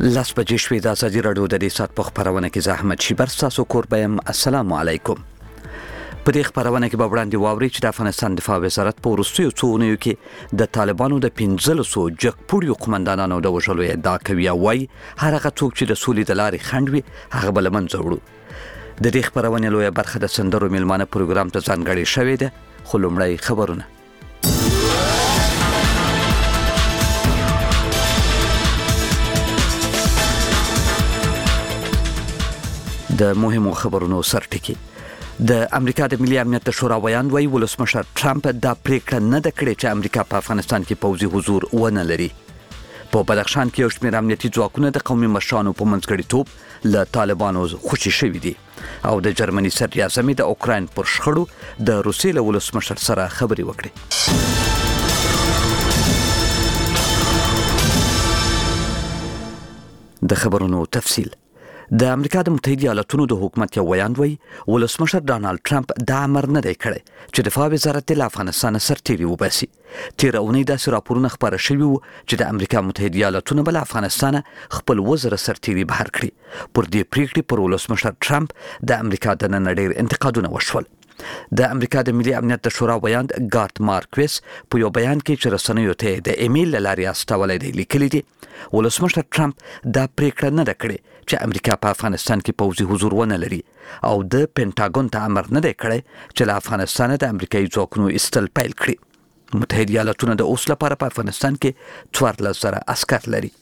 لاس بجې شوې د ازادي راډیو د دې ساعت په خبرونه کې زه احمد شیبر تاسو کوربم. السلام علیکم. په دې خبرونه کې به وړاندې واوري چې د افغانستان دفاع وزارت په وروستیو څو اونیو کې د طالبانو د 1500 جګپوړیو قومندانانو د وژلو ادعا کوي او وايي هر هغه څوک چې د سولې د لارې خنډ وي هغه به له منځه وړو. د دې خبرونې لویه برخه د سندرو میلمانه پروګرام ته ځانګړې شوې ده، خو لومړی خبرونه. د مهمو خبرونو سرټکی. د امریکا د ملي امنیت شورا ویاند وایي ولسمشر ټرمپ دا پریکړه نه ده کړې چې امریکا په افغانستان کې پوځي حضور ونه لري. په بدخشان کې یو شمېر امنیتي ځواکونه د قومي مشرانو په منځګړیتوب له طالبانو خوشي شوي دي او د جرمني صدراعظم د اوکراین پر شخړو د روسیې له ولسمشر سره خبرې وکړې. د خبرونو تفصیل. د امریکا د متحده ایالاتونو د حکومت یو ویاند وایي ولسمشر ډانلډ ټرمپ دا امر نه دی کړی چې دفاع وزارت له افغانستان سرتیري وباسي. تېره اونۍ داسې راپورونه خپاره شوي وو چې د امریکا متحده ایالاتونو به له افغانستانه خپل 1000 سرتیري بهر کړي. پر دې پریکړې پر ولسمشر ټرمپ د امریکا د نن ډېر انتقادونه وشول. د امریکا د ملي امنیت شورا ویاند ګارت مارکویس په یو بیان کې چې رسنیو ته د ایمیل له لارې استولې دی لیکلي دي ولسمشر ټرمپ دا پریکړه نه ده کړې چې امریکا په افغانستان کې پوځي حضور ونه لري او د پینټاګون ته امر نه دی کړی چې له افغانستان د امریکایي ځواکونو ایستل پیل کړي. متحده ایالاتونه د اوس لپاره په افغانستان کې 14,000 عسکر لري.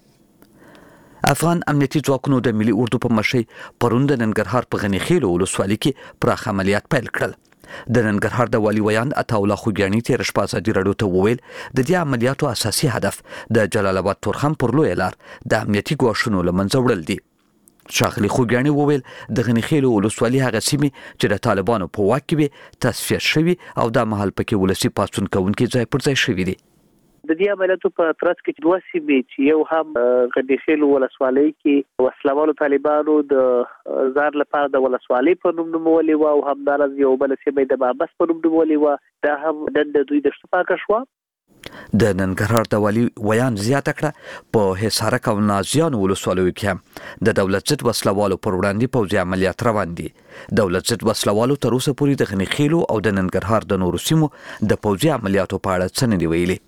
افغان امنیتي ځواکونو د ملي اردو په مشرۍ پرون د ننګرهار په غني خیلو ولسوالۍ کې پراخ عملیات پیل کړل. د ننګرهار د والي ویاند عطاالله خوږیاڼي تېره شپه ازادي راډیو ته وویل د دې عملیاتو اساسي هدف د جلال آباد تورخم پر لویه لار د امنیتي ګواښونو له منځه وړل دي. ښاغلي خوږیاڼي وویل د غني خیلو ولسوالۍ هغه سیمې چې د طالبانو په واک کې وي تصفیه شوي او دا مهال پکې ولسي پاڅون کوونکي ځای پر ځای شوي دي. د دې عملیاتو په ترڅ کې دوه سیمې چې یو هم غني خیلو ولسوالۍ کې وسلوالو طالبانو د زار لپاره د ولسوالۍ په نوم نومولې و او همدارس یو بل سیمه د بابس په نوم نومولې و. دا هم د دوی د شپاکه شو. د ننګرهار د والي ویان زیاته کړه په حصارک او نازیان ولسوالۍ کې هم د دولت ضد وسلوالو پر وړاندې پوځي عملیات روان دي. دولت ضد وسلوالو تر اوسه پورې د غني خیلو او د ننګرهار د نورو سیمو د پوځي عملیاتو په اړه څه نه دی ویلي.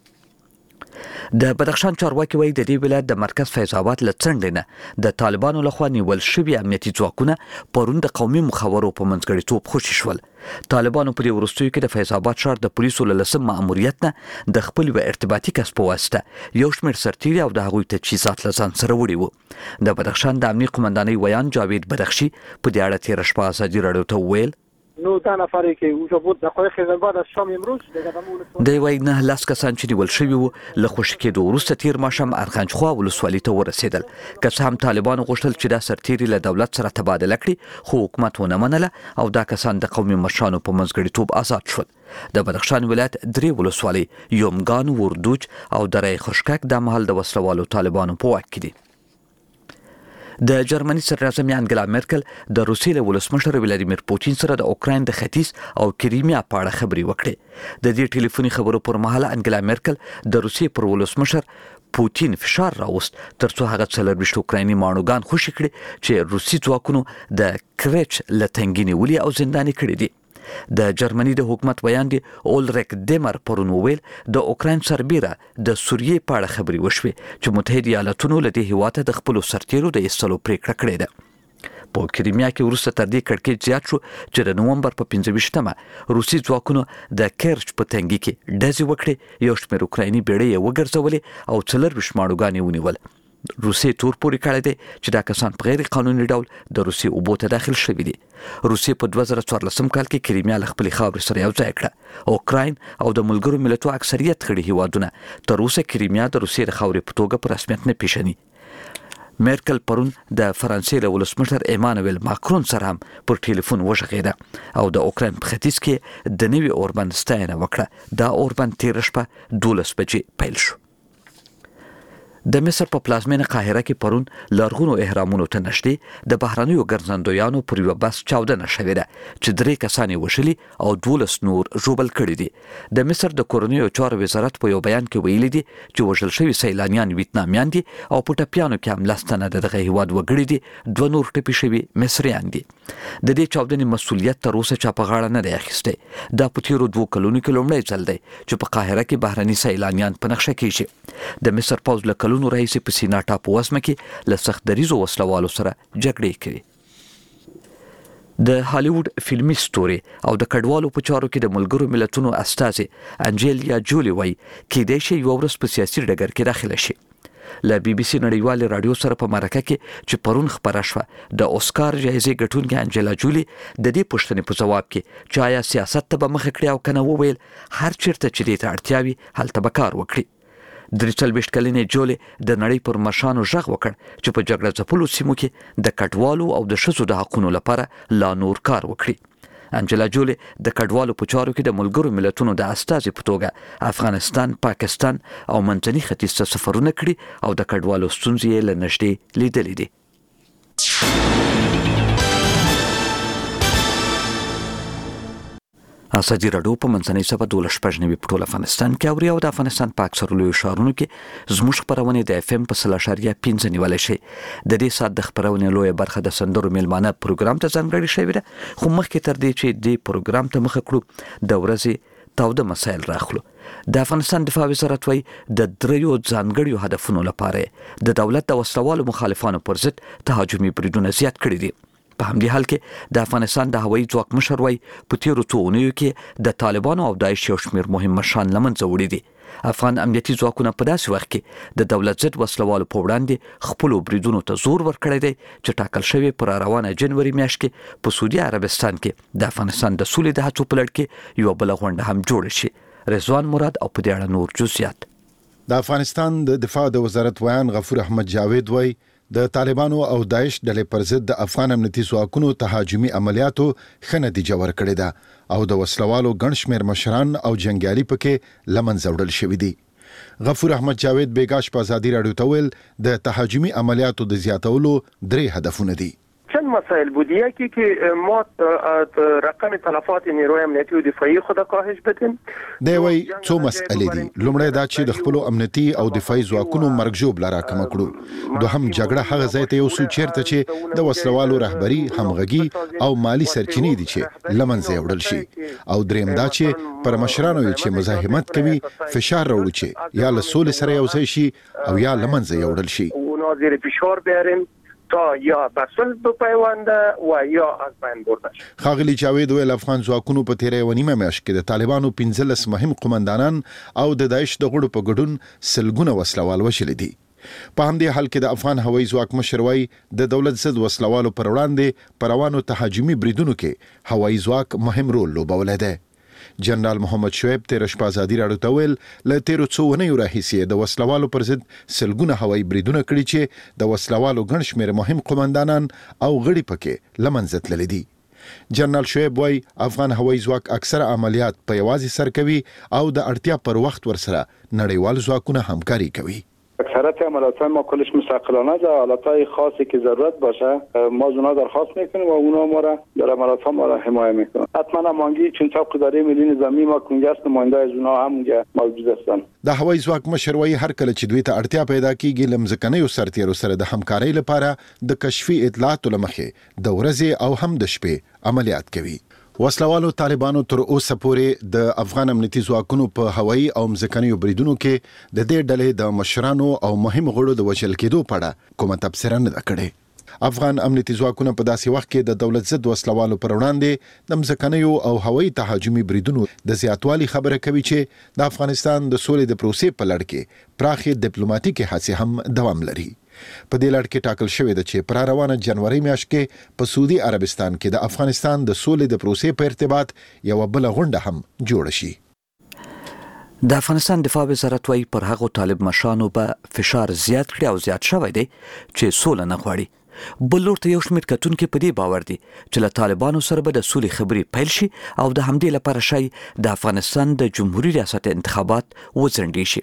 د بدخشان چارواکي وایي د دې ولایت د مرکز فیض آباد له څنډې نه د طالبانو لخوا نیول شوي امنیتي ځواکونه پرون د قومي مخورو په منځګړیتوب خوشي شول. طالبانو په دې وروستیو کې د فیض آباد ښار د پولیسو له 10 ماموریت نه د خپل یو ارتباطي کس په واسطه یو شمېر سرتیري او د هغوی تجهیزات له ځان سره وړي وو. د بدخشان د امنیه قمندانۍ ویان جاوید بدخشي په دې اړه تېره شپه ازادي راډیو ته وویل 19 نفری که اونجا بود دقایق بعد از شام امروز دی وای نه لاس کسان چې نیول شوي وو له خوشي کېدو وروسته تیر ماښام ارغندخوا ولسوالۍ ته ورسېدل. که څه هم طالبانو غوښتل چې دا سرتیري له دولت سره تبادله کړي خو حکومت ونه منله او دا کسان د قومي مشرانو په منځګړیتوب آزاد شول. د بدخشان ولایت 3 ولسوالۍ یومګان، وردوج او دره خشکک د مهال د وسلوالو طالبانو په واک کې دي. د جرمني صدراعظم انګلا مرکل د روسیې له ولسمشر ولادیمیر پوتین سره د اوکراین د ختیځ او کریمیا په اړه خبرې وکړې. د دې ټلیفوني خبرو پر مهال انګلا مرکل د روسیې پر ولسمشر پوتین فشار راوست ترڅو هغه 24 اوکرایني ماڼوګان خوشي کړي چې روسي ځواکونو د کریچ له تنګي نیولي او زنداني کړي دي. د جرمني د حکومت ویاند اولریک دیمر پرون وویل د اوکراین سربیره د سوریې په اړه خبرې وشوې چې متحده ایالاتونو له دې هیواده د خپلو سرتیرو د ایستلو پریکړه کړې ده. په کریمیا کې وروسته تر دې کړکېچ زیات شو چې د نومبر په 15مه روسي ځواکونو د کرچ په تنګي کې ډزې وکړې. یو شمېر اوکرایني بیړۍ یې وګرځولې او 24 ماڼوګان یې ونیول. روسیې تور پورې کړی دی چې دا کسان په غیر قانوني ډول د روسیې اوبو ته داخل شوي دي. روسیې په 2014 کال کې کریمیا له خپلې خاورې سره یو ځای کړه. اوکراین او د ملګرو ملتونو اکثریت غړي هیوادونه تر اوسه کریمیا د روسیې د خاورې په توګه په رسمیت نه پیژني. مرکل پرون د فرانسې له ولسمشر ایمانویل ماکرون سره هم پر ټلیفون وغږېده او د اوکراین په ختیځ کې د نوي اوربند ستاینه وکړه. دا اوربند تېره شپه 12 بجې پیل شو. د مصر په پلازمینه قاهره کې پرون لرغونو اهرامونو ته نږدې د بهرنیو ګرځندویانو پر یوه بس چاودنه شوې ده چې 3 کسان یې وشلي او 12 نور ژوبل کړي دي. د مصر د کورنیو چارو وزارت په یو بیان کې ویلي دي چې وژل شوي سیلانیان ویتنامیان دي او په ټپیانو کې هم لستنه دغه هیواد وګړي دي، 2 نور ټپي شوي مصریان دي. د دې چاودنې مسؤلیت تر اوسه چا په غاړه نه دی اخیستی. دا په تیرو 2 کلونو کې لومړی ځل دی چې په قاهره کې بهرني سیلانیان په نقشه کېږي. د مصر پوځ له کلونو راهیسې په سینا ټاپو وسمه کې له سخت دریزو وسلوالو سره جګړې کوي. د هالیوډ فلمي ستوري او د کډوالو په چارو کې د ملګرو ملتونو استازي انجیلیا جولی وایي کېدای شي یوه ورځ په سیاسي ډګر کې داخله شي. له بي بي سي نړیوال رادیو سره په مرکه کې چې پرون خبره شوه د اوسکار جایزې ګټونکې انجیلا جولی د دې پوښتنې په ځواب کې چې آیا سیاست ته به مخه کړي او کنه وویل هر چیرته چې دې ته اړتیا وي هلته به کار وکړي. 43 کلنې جولی د نړۍ پر مشرانو غږ وکړ چې په جګړه ځپلو سیمو کې د کډوالو او د ښځو د حقونو لپاره لا نور کار وکړي. انجیلا جولی د کډوالو په چارو کې د ملګرو ملتونو د استازي په توګه افغانستان، پاکستان او منځني ختیځ ته سفرونه کړي او د کډوالو ستونزې یې له نږدې لیدلې دي. ازادي راډیو په منځنۍ سبا 12 په ټول افغانستان کې اوري او د افغانستان په اکثرو لویو ښارونو کې زموږ خپرونې د FM په 3.5 نیولای شي. د دې ساعت د خپرونې لویه برخه د سندرو میلمانه پروګرام ته ځانګړې شوې ده، خو مخکې تر دې چې د پروګرام ته مخه کړو د ورځې تاوده مسایل راخلو. د افغانستان دفاع وزارت وایي د 3 ځانګړیو هدفونو لپاره د دولت د وسلوالو مخالفانو پر ضد تهاجمي بریدونه زیات کړي دي. په همدې حال کې د افغانستان د هوایي ځواک مشر وایي په تیرو 2 اونیو کې د طالبانو او داعش یو شمېر مهم مشران له منځه وړي دي. افغان امنیتي ځواکونه په داسې وخت کې د دولت ضد وسلوالو په وړاندې خپلو بریدونو ته زور ورکړی دی چې ټاکل شوی پر روانه جنوري میاشت کې په سعودي عربستان کې د افغانستان د سولې د هڅو په لړ کې یوه بله غونډه هم جوړه شي. رضوان مراد او په دې اړه نور جزئیات. د افغانستان د دفاع د وزارت ویان غفور احمد جاوید وایي د طالبانو او داعش ډلې پر ضد د افغان امنیتي ځواکونو تهاجمي عملیاتو ښه نتیجه ورکړې ده او د وسلوالو ګڼ شمېر مشران او جنګیالي پکې له منځه وړل شوي دي. غفور احمد جاوید بیګاش په ازادي راډیو ته ویل د تهاجمي عملیاتو د زیاتولو 3 هدفونه دي. چند مسائل بود. یکی که ما رقم تلفات نیروی امنیتی و دفاعی خود کاهش بدیم. دوی څو مسئلې دي. لومړی دا چې د خپل امنیتي او دفاعي ځواکونو مرګ ژوبله راکمه کړو. دوهم جګړه هغه ځای ته یوسو چیرته چې د وسلوالو رهبري، همغږي او مالی سرچینې دي چې له منځه وړل شي. او دریم دا چې پر مشرانو چې مزاحمت کوي فشار راوړي چې یا له سولې سره یو ځای شي او یا له منځه وړل شي. اونا زیر فشار بیاریم تا یا بسل بپیونده و یا از بین برده شد. ښاغلي جاوید ویل افغان ځواکونو په تیره یوه نیمه میاشت کې د طالبانو 15 مهم قومندانان او د داعش د غړو په ګډون سلګونه وسلوال وشلي دي. په همدې حال کې د افغان هوایي ځواک مشر وایي د دولت ضد وسلوالو پر وړاندې په روانو تهاجمي بریدونو کې هوایي ځواک مهم رول لوبولی دی. جنرال محمد شعیب تیر شپه ازادي راډیو ته ویل له تیرو 2 اونیو راهیسې د وسلوالو پر ضد سلګونه هوایي بریدونه کړي چې د وسلوالو ګڼ شمېر مهم قومندانان او غړي پکې له منځه تللي دي. جنرال شعیب وایي افغان هوایي ځواک اکثره عملیات په یوازې سر کوي او د اړتیا پر وخت ورسره نړیوال ځواکونه همکاري کوي. اکثرت عملیات ما کلش مستقلانه است. عملیات خاصی که ضرورت باشه ما از اونها درخواست میکنیم و اونها ما را در عملیات ما را حمایت میکنن. حتما هماهنگی چون طبق اداره ملی نظامی ما کنگره نماینده از اونها هم اونجا موجود هستند. د هوایي ځواک مشر وایي هر کله چې دوی ته اړتیا پیدا کیږي لمځکنیو سرتیرو سره د همکارۍ لپاره د کشفي اطلاعاتو لمخې د ورځې او هم د شپې عملیات کوي. وسلوالو طالبانو تر اوسه پورې د افغان امنیتي ځواکونو په هوایي او مځکنیو بریدونو کې د دې ډلې د مشرانو او مهم غړو د وژل کېدو په اړه کومه تبصره نه ده کړې. افغان امنیتي ځواکونه په داسې وخت کې د دولت ضد وسلوالو پر وړاندې د مځکنیو او هوایي تهاجمي بریدونو د زیاتوالي خبره کوي چې د افغانستان د سولې د پروسې په لړ کې پراخې ډیپلوماټیکې هڅې هم دوام لري. په دې لړ کې ټاکل شوې ده چې پر روانه جنوري میاشت کې په سعودي عربستان کې د افغانستان د سولې د پروسې په ارتباط یو بل غونډه هم جوړه شي. د افغانستان دفاع وزارت وایي پر هغو طالب مشرانو به فشار زیات کړي او زیات شوی دی چې سوله نه غواړي. بل لور ته یو شمېر کتونکي په دې باور دي چې له طالبانو سره به د سولې خبرې پیل شي او د همدې لپاره شاید د افغانستان د جمهوریت ریاست انتخابات وځنډي شي.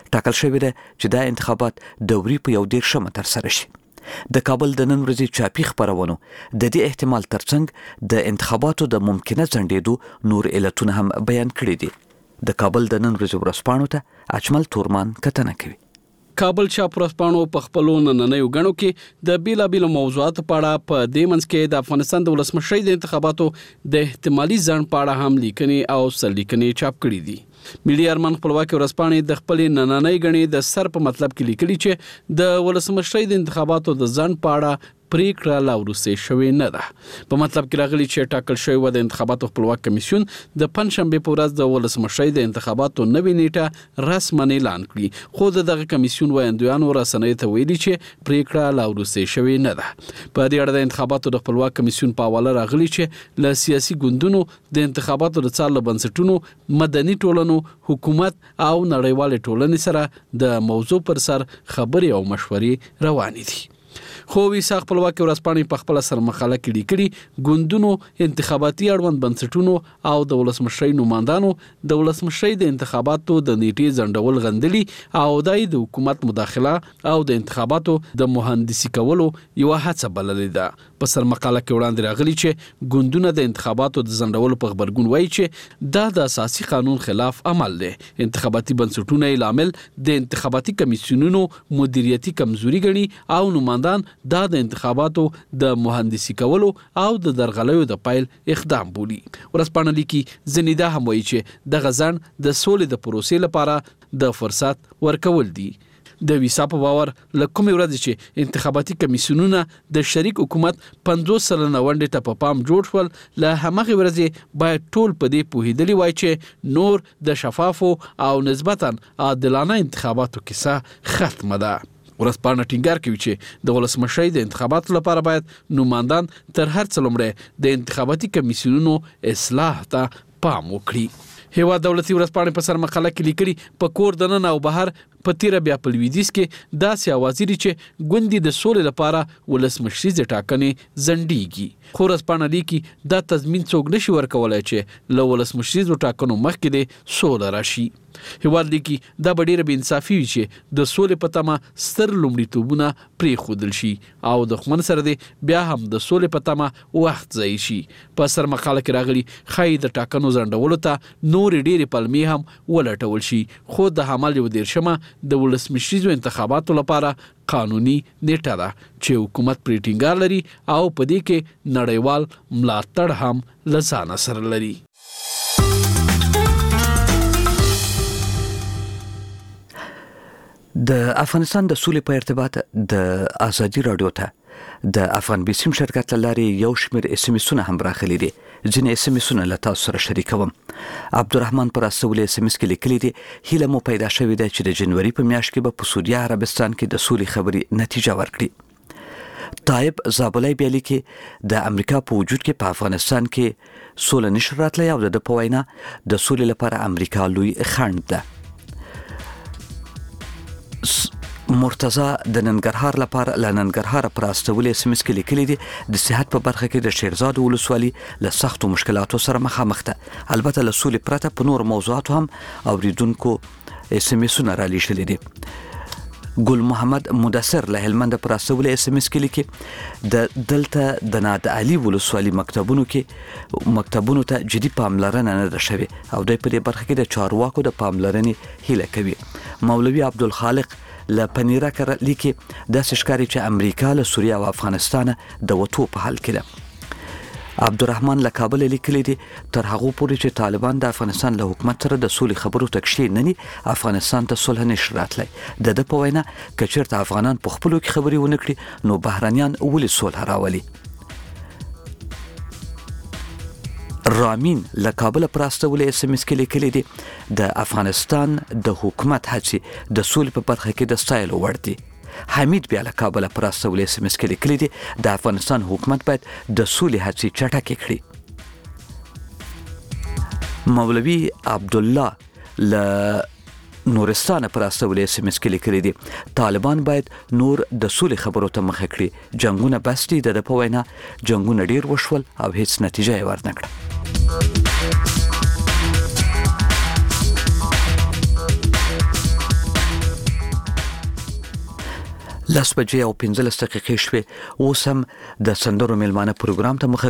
ټاکل شوې ده چې دا انتخابات دوري په 11 ترسره شي. د کابل د نن ورځې چاپی خبرونو د دې احتمال ترڅنګ د انتخاباتو د ممکنه ځنډېدو نور علتونه هم بیان کړي دي. د کابل د نن ورځې ورځپاڼو ته اجمل تورمان کتنه کوي. کابل چاپ ورځپاڼو په خپلو نننیو غنو کې د بیلابیلو موضوعاتو په اړه په دې منځ کې د افغانستان د ولسمشرۍ د انتخاباتو د احتمالي ځنډ په اړه هم لیکنې او سرلیکنې چاپ کړي دي. ملي ارمان خپلواکي ورځپاڼې د خپل نننۍ غنې د سر په مطلب کې لیکلي چې د ولسمشرۍ د انتخاباتو د ځنډ په اړه پریکړه لا وروسته شوې نه ده. په مطلب کې راغلي چې ټاکل شوی و د انتخاباتو خپلواک کمیسیون د پنځشنبه په ورځ د ولسمشرۍ د انتخاباتو نوې نیټه رسماً اعلان کړي، خو دغه کمیسیون وایندویانو رسنیو ته ویلي چې پریکړه لا وروسته شوې نه ده. په دې اړه د انتخاباتو د خپلواک کمیسیون په حواله راغلي چې له سیاسي ګوندونو د انتخاباتو د څار بنسټونو، مدني ټولنو، حکومت او نړیوال ټولنې سره د موضوع پر سر خبرې او مشورې روانې دي. خو ویسا خپلواکي ورځپاڼې په خپل سر مقاله کې لیکلي ګوندونو، انتخاباتي اړوند بنسټونو او د ولسمشرۍ نمائندانو د ولسمشرۍ د انتخاباتو د نیټې ځنډول غندلي او د حکومت مداخله او د انتخاباتو د مهندسي کولو یو هڅه بللې ده. په سر مقاله کې وړاندې راغلي چې ګوندونه د انتخاباتو د ځنډولو په خبرګون وایي چې دا د اساسي قانون خلاف عمل دی. انتخاباتي بنسټونه یې لامل د انتخاباتي کمیسیونونو مدیریتي کمزوري ګڼي او نمائندان دا د انتخاباتو د مهندسي کولو او د درغلیو د پایل اقدام بولي. ورځپاڼه لیکي ځینې دا هم وایي چې د غزن د سولې د پروسې لپاره د فرصت ورکول دي. د ویسا په باور له کومې ورځې چې انتخاباتي کمیسیونونه د شریک حکومت 50 سلنه ونډې ته په پام جوړ شول، له همغې ورځې باید ټول په دې پوهېدلي وای چې نور د شفافو او نسبتاً عادلانه انتخاباتو کیسه ختمه ده. ورځپاڼه ټینګار کوي چې د ولسمشرۍ د انتخاباتو لپاره باید نمائندان تر هر څه لومړی د انتخاباتي کمیسیونونو اصلاح ته پام وکړي. هیواد دولتي ورځپاڼې په سر مقاله کې لیکلي په کور دننه او بهر په تیره بیا په لویدیځ کې داسې اوازې دي چې ګوندي د سولې لپاره ولسمشریزې ټاکنې ځنډیږي. خو ورځپاڼه لیکي دا تضمین څوک نشي ورکولی چې له ولسمشریزو ټاکنو مخکې د سوله راشي. هیواد لیکي دا به ډیره بې انصافي وي چې د سولې په تمه ستر لومړیتوبونه پرېښودل شي او دښمن سره دې بیا هم د سولې په تمه وخت ضایع شي. په سر مقاله کې راغلي ښایي د ټاکنو ځنډولو ته نورې ډیرې پلمې هم ولټول شي، خو د حمل 13 د ولسمشریزو انتخاباتو لپاره قانوني نیټه ده چې حکومت پرې ټینګار لري او په دې کې نړیوال ملاتړ هم له ځانه سره لري. د افغانستان د سولې په ارتباط د ازادي رادیو ته د افغان بیسیم شرکت لارې یو شمېر SMS هم راغلي دي. ځینې SMS له تاسو سره شریکوم. عبدالرحمن پر استول SMS کې لیکلي دي هیله مو پیدا شوې ده چې د جنوري په میاشت کې به په سعودي عربستان کې د سولې خبرې نتیجه ورکړي. طایب زابلای بیا لیکي د امریکا په وجود کې په افغانستان کې سوله نشي راتلی او د په وینا د سولې لپاره امریکا لوی خنډ ده. مرتضی د ننګرهار لپاره لننګرهار پر استول SMS کې لیکلي دي د صحت په برخه کې د شیرزاد ولسوالي له سختو مشکلاتو سره مخامخ ده. البته له سولې پرته په نور موضوعاتو هم اوریدونکو SMS را لیږلي دي. ګل محمد مدثر له هلمند پر استول SMS کې لیکي د دلته د ناد علي ولسوالي مکتبونو ته جدي پاملرنه نه ده شوې او د په دې برخه کې د چارواکو د پاملرنې هیله کوي. مولوي عبدالخالق له پنیره کر لیکي داسې ښکاري چې امریکا له سوریه او افغانستان د وټو په حال کې ده. عبدالرحمن له کابل لیکلي دي تر هغه پورې چې طالبان د افغانستان له حکومت سره د سولې خبرو ته کښې نه ني افغانستان ته صلح نشي راتلی. د په وینا که چېرته افغانان په خپلو کې خبرې ونه کړي نو بهرنیان ولې صلح راولي. رامین له کابل پر استول SMS کې لیکلي دي د افغانستان د حکومت هڅې د سولې په برخه کې د ستایلو وړ دي. حمید بیا له کابل پر استول SMS کې لیکلي دي د افغانستان حکومت باید د سولې هڅې چټکې کړي. مولوي عبدالله له نورستان پر استول SMS کې لیکلي دي طالبان باید نور د سولې خبرو ته مخه کړي. جنگونه بس دي د په وینا جنگونه ډیر وشول او هیڅ نتیجه یې ورنه کړه. 10:15 شوې اوس هم د سندرو ملمانه پروګرام ته مخه